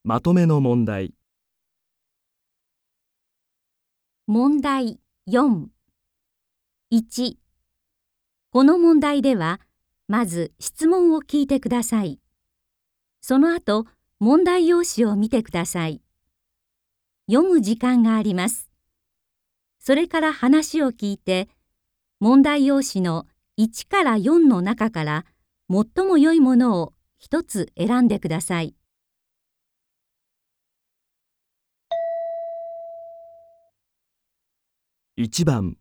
まとめの問題。 問題4。1、この問題では、まず質問を聞いてください。その後、問題用紙を見てください。読む時間があります。それから話を聞いて、問題用紙の1から4の中から最も良いものを一つ選んでください。 1番、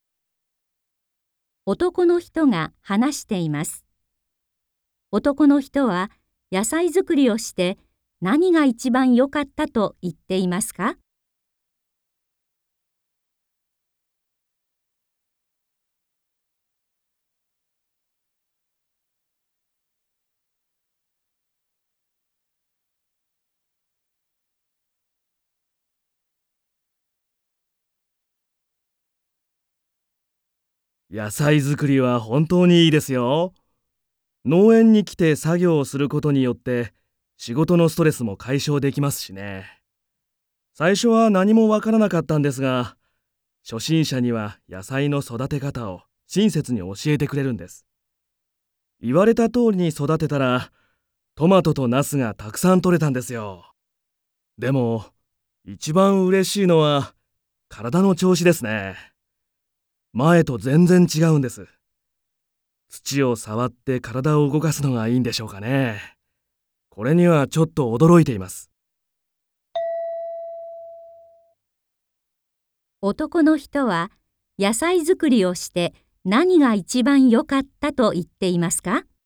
男の人が話しています。男の人は野菜作りをして何が一番良かったと言っていますか？ 野菜作りは本当にいいですよ。農園に来て作業をすることによって仕事のストレスも解消できますしね。最初は何もわからなかったんですが、初心者には野菜の育て方を親切に教えてくれるんです。言われた通りに育てたら、トマトとナスがたくさん取れたんですよ。でも、一番嬉しいのは体の調子ですね。前と全然違うんです。土を触って体を動かすのがいいんでしょうかね。これにはちょっと驚いています。 男の人は野菜作りをして何が一番良かったと言っていますか？